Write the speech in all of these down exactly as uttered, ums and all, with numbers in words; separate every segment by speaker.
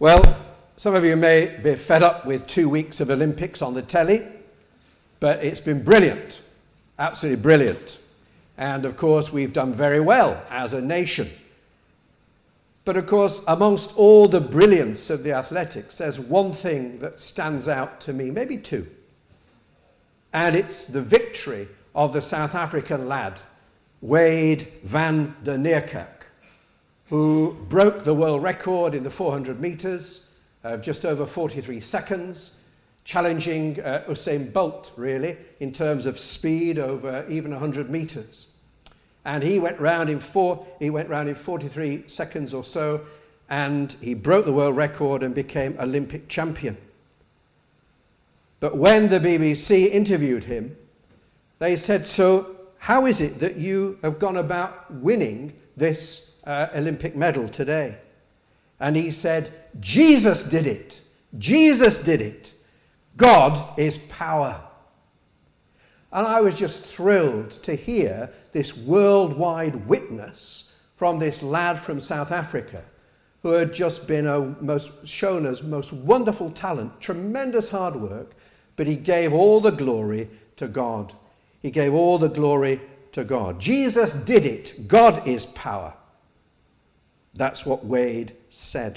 Speaker 1: Well, some of you may be fed up with two weeks of Olympics on the telly, but it's been brilliant, absolutely brilliant. And of course, we've done very well as a nation. But of course, amongst all the brilliance of the athletics, there's one thing that stands out to me, maybe two. And it's the victory of the South African lad, Wade van der Neerkerk, who broke the world record in the four hundred metres of just over forty-three seconds, challenging uh, Usain Bolt, really, in terms of speed over even one hundred metres. And he went round in four, he went round in forty-three seconds or so, and he broke the world record and became Olympic champion. But when the B B C interviewed him, they said, "So how is it that you have gone about winning this uh, Olympic medal today?" And he said, "Jesus did it. Jesus did it. God is power." And I was just thrilled to hear this worldwide witness from this lad from South Africa who had just been a most, shown us most wonderful talent, tremendous hard work, but he gave all the glory to God. He gave all the glory to God. Jesus did it. God is power. That's what Wade said.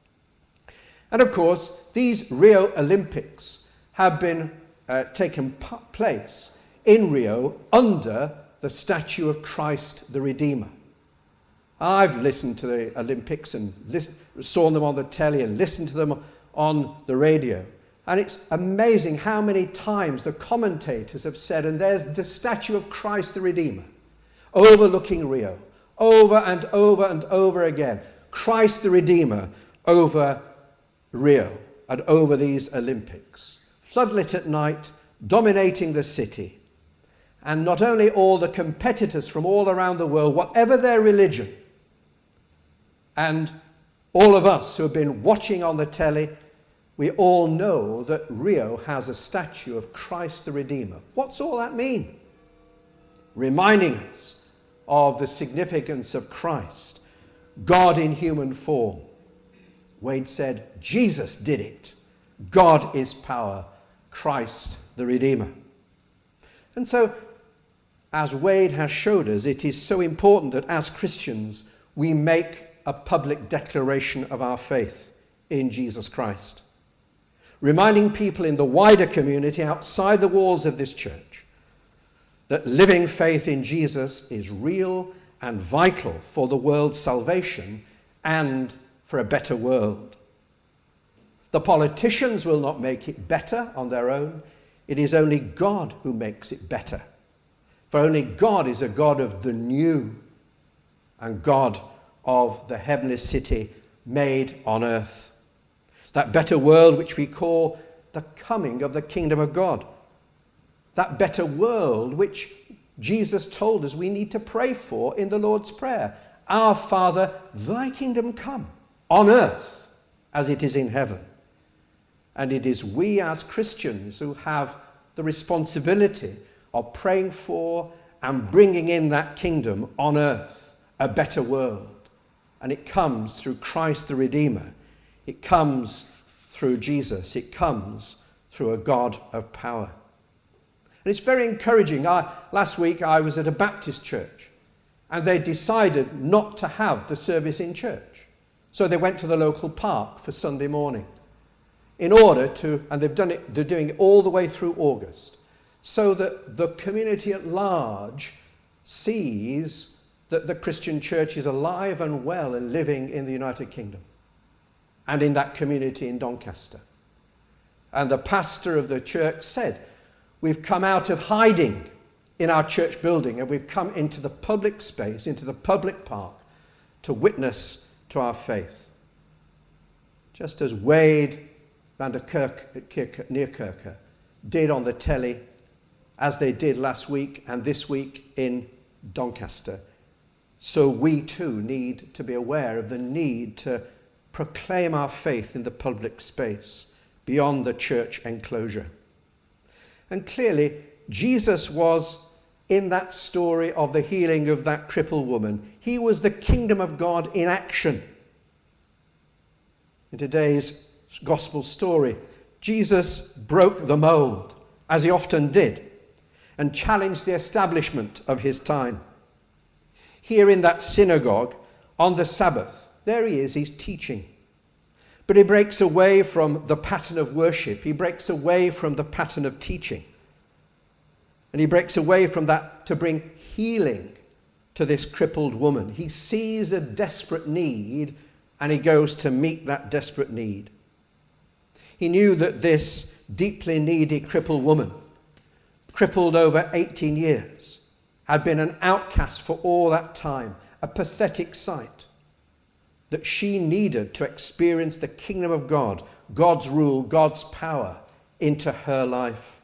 Speaker 1: And of course, these Rio Olympics have been uh, taken p- place in Rio under the statue of Christ the Redeemer. I've listened to the Olympics and listen, saw them on the telly and listened to them on the radio. And it's amazing how many times the commentators have said, and there's the statue of Christ the Redeemer, overlooking Rio, over and over and over again. Christ the Redeemer over Rio and over these Olympics. Floodlit at night, dominating the city. And not only all the competitors from all around the world, whatever their religion, and all of us who have been watching on the telly, we all know that Rio has a statue of Christ the Redeemer. What's all that mean? Reminding us of the significance of Christ, God in human form. Wade said, Jesus did it. God is power, Christ the Redeemer. And so, as Wade has showed us, it is so important that as Christians, we make a public declaration of our faith in Jesus Christ, reminding people in the wider community outside the walls of this church that living faith in Jesus is real and vital for the world's salvation and for a better world. The politicians will not make it better on their own. It is only God who makes it better. For only God is a God of the new and God of the heavenly city made on earth. That better world which we call the coming of the kingdom of God. That better world which Jesus told us we need to pray for in the Lord's Prayer. Our Father, thy kingdom come on earth as it is in heaven. And it is we as Christians who have the responsibility of praying for and bringing in that kingdom on earth, a better world. And it comes through Christ the Redeemer. It comes through Jesus. It comes through a God of power. And it's very encouraging. I, last week I was at a Baptist church and they decided not to have the service in church. So they went to the local park for Sunday morning in order to, and they've done it, they're doing it all the way through August, so that the community at large sees that the Christian church is alive and well and living in the United Kingdom and in that community in Doncaster. And the pastor of the church said, we've come out of hiding in our church building and we've come into the public space, into the public park to witness to our faith. Just as Wade van der Neerkerk did on the telly, as they did last week and this week in Doncaster. So we too need to be aware of the need to proclaim our faith in the public space beyond the church enclosure. And clearly, Jesus was in that story of the healing of that crippled woman. He was the kingdom of God in action. In today's gospel story, Jesus broke the mold, as he often did, and challenged the establishment of his time. Here in that synagogue, on the Sabbath, there he is, he's teaching. But he breaks away from the pattern of worship. He breaks away from the pattern of teaching. And he breaks away from that to bring healing to this crippled woman. He sees a desperate need and he goes to meet that desperate need. He knew that this deeply needy crippled woman, crippled over eighteen years, had been an outcast for all that time, a pathetic sight, that she needed to experience the kingdom of God, God's rule, God's power into her life.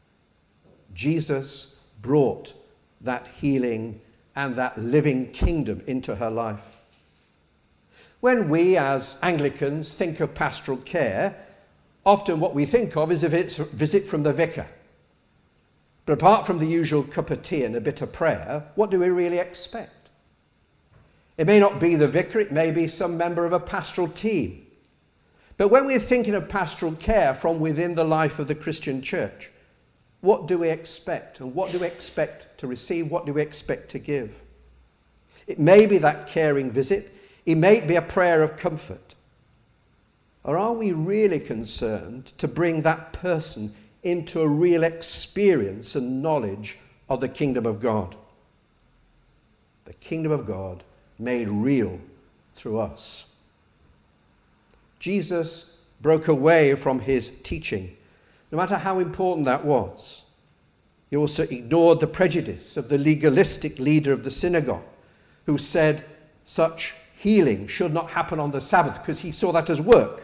Speaker 1: Jesus brought that healing and that living kingdom into her life. When we as Anglicans think of pastoral care, often what we think of is a visit from the vicar. But apart from the usual cup of tea and a bit of prayer, what do we really expect? It may not be the vicar, it may be some member of a pastoral team. But when we're thinking of pastoral care from within the life of the Christian church, what do we expect? And what do we expect to receive? What do we expect to give? It may be that caring visit. It may be a prayer of comfort. Or are we really concerned to bring that person into a real experience and knowledge of the kingdom of God? The kingdom of God made real through us. Jesus broke away from his teaching, no matter how important that was. He also ignored the prejudice of the legalistic leader of the synagogue, who said such healing should not happen on the Sabbath because he saw that as work.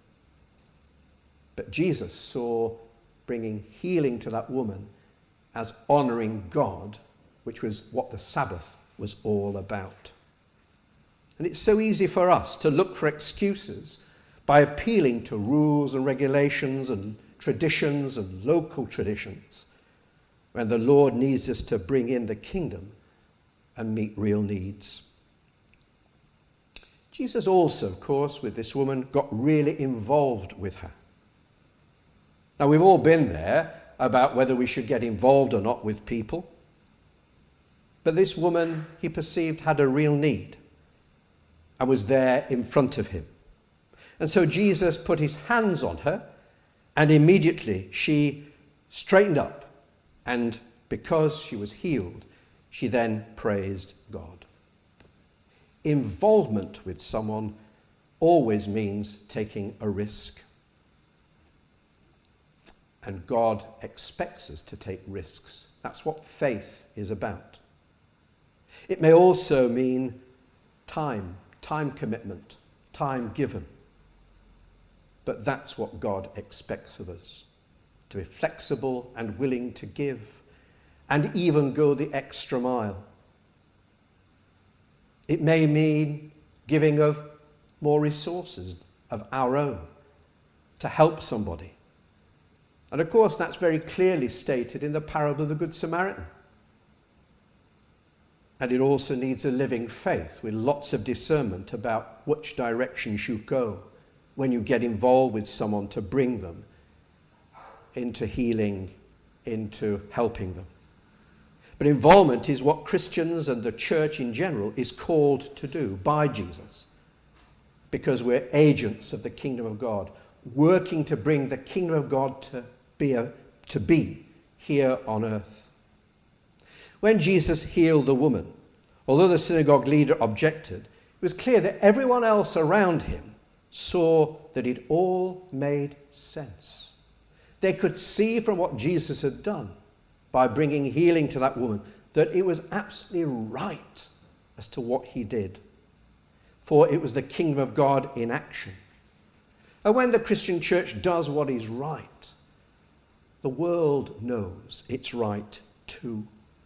Speaker 1: But Jesus saw bringing healing to that woman as honoring God, which was what the Sabbath was all about. And it's so easy for us to look for excuses by appealing to rules and regulations and traditions and local traditions when the Lord needs us to bring in the kingdom and meet real needs. Jesus also, of course, with this woman, got really involved with her. Now, we've all been there about whether we should get involved or not with people. But this woman, he perceived, had a real need and was there in front of him. And so Jesus put his hands on her, and immediately she straightened up. And because she was healed, she then praised God. Involvement with someone always means taking a risk. And God expects us to take risks. That's what faith is about. It may also mean time, time commitment, time given. But that's what God expects of us, to be flexible and willing to give, and even go the extra mile. It may mean giving of more resources of our own to help somebody. And of course, that's very clearly stated in the parable of the Good Samaritan. And it also needs a living faith with lots of discernment about which direction you should go when you get involved with someone to bring them into healing, into helping them. But involvement is what Christians and the church in general is called to do by Jesus, because we're agents of the kingdom of God, working to bring the kingdom of God to be, a, to be here on earth. When Jesus healed the woman, although the synagogue leader objected, it was clear that everyone else around him saw that it all made sense. They could see from what Jesus had done by bringing healing to that woman that it was absolutely right as to what he did. For it was the kingdom of God in action. And when the Christian church does what is right, the world knows it's right too.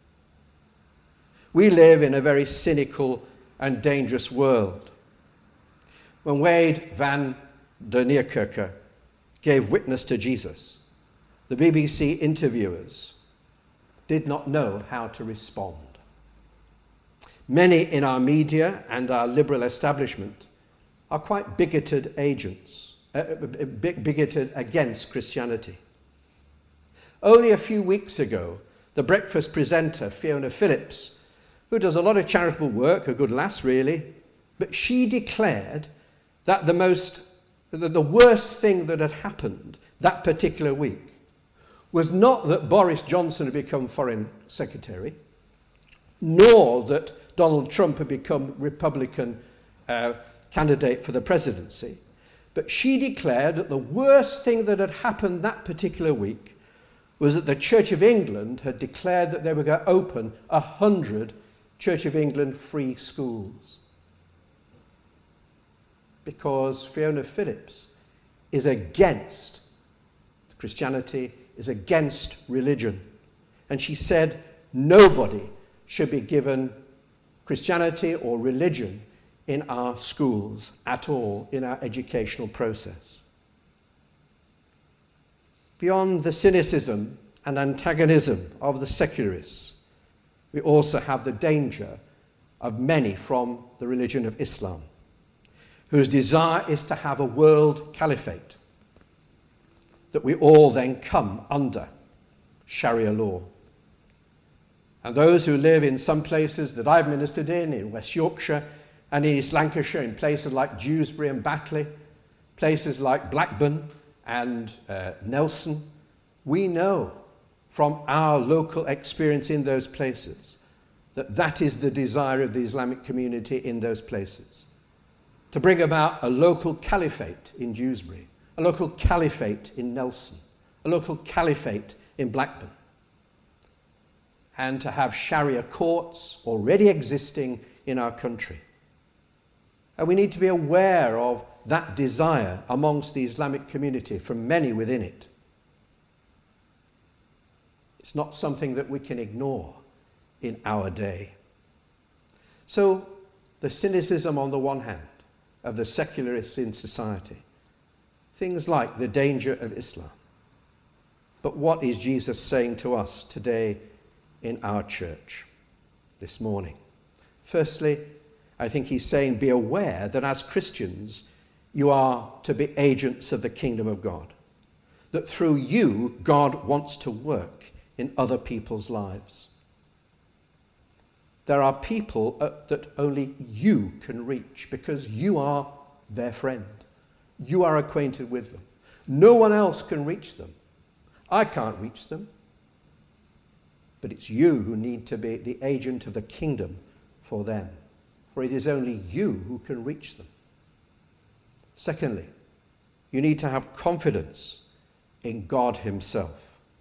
Speaker 1: We live in a very cynical and dangerous world. When Wade van der Neerkerke gave witness to Jesus, the B B C interviewers did not know how to respond. Many in our media and our liberal establishment are quite bigoted agents, uh, bigoted against Christianity. Only a few weeks ago, the breakfast presenter, Fiona Phillips, who does a lot of charitable work, a good lass really, but she declared that the most, the worst thing that had happened that particular week was not that Boris Johnson had become Foreign Secretary, nor that Donald Trump had become Republican uh, candidate for the presidency, but she declared that the worst thing that had happened that particular week was that the Church of England had declared that they were going to open a hundred Church of England free schools. Because Fiona Phillips is against Christianity, is against religion. And she said nobody should be given Christianity or religion in our schools at all, in our educational process. Beyond the cynicism and antagonism of the secularists, we also have the danger of many from the religion of Islam, whose desire is to have a world caliphate, that we all then come under Sharia law. And those who live in some places that I've ministered in, in West Yorkshire and in East Lancashire, in places like Dewsbury and Batley, places like Blackburn and uh, Nelson, we know from our local experience in those places that that is the desire of the Islamic community in those places. To bring about a local caliphate in Dewsbury, a local caliphate in Nelson, a local caliphate in Blackburn, and to have Sharia courts already existing in our country. And we need to be aware of that desire amongst the Islamic community from many within it. It's not something that we can ignore in our day. So, the cynicism on the one hand of the secularists in society, things like the danger of Islam. But what is Jesus saying to us today in our church this morning? Firstly, I think he's saying be aware that as Christians, you are to be agents of the kingdom of God. That through you, God wants to work in other people's lives. There are people uh, that only you can reach because you are their friend. You are acquainted with them. No one else can reach them. I can't reach them. But it's you who need to be the agent of the kingdom for them. For it is only you who can reach them. Secondly, you need to have confidence in God himself.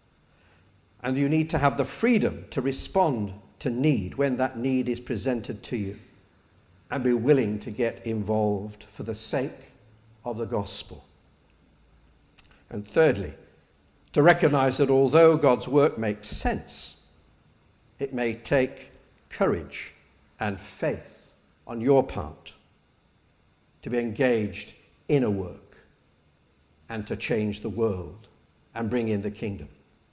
Speaker 1: And you need to have the freedom to respond to need when that need is presented to you, and be willing to get involved for the sake of the gospel. And thirdly, to recognize that although God's work makes sense, it may take courage and faith on your part to be engaged in a work and to change the world and bring in the kingdom.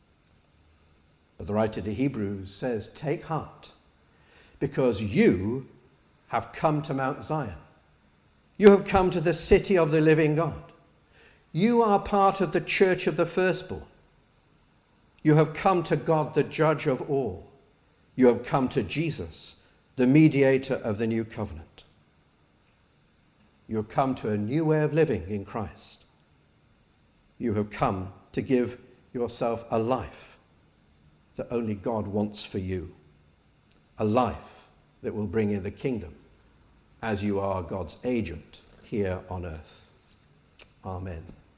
Speaker 1: But the writer to Hebrews says, take heart, because you have come to Mount Zion. You have come to the city of the living God. You are part of the church of the firstborn. You have come to God, the judge of all. You have come to Jesus, the mediator of the new covenant. You have come to a new way of living in Christ. You have come to give yourself a life that only God wants for you. A life that will bring in the kingdom as you are God's agent here on earth. Amen.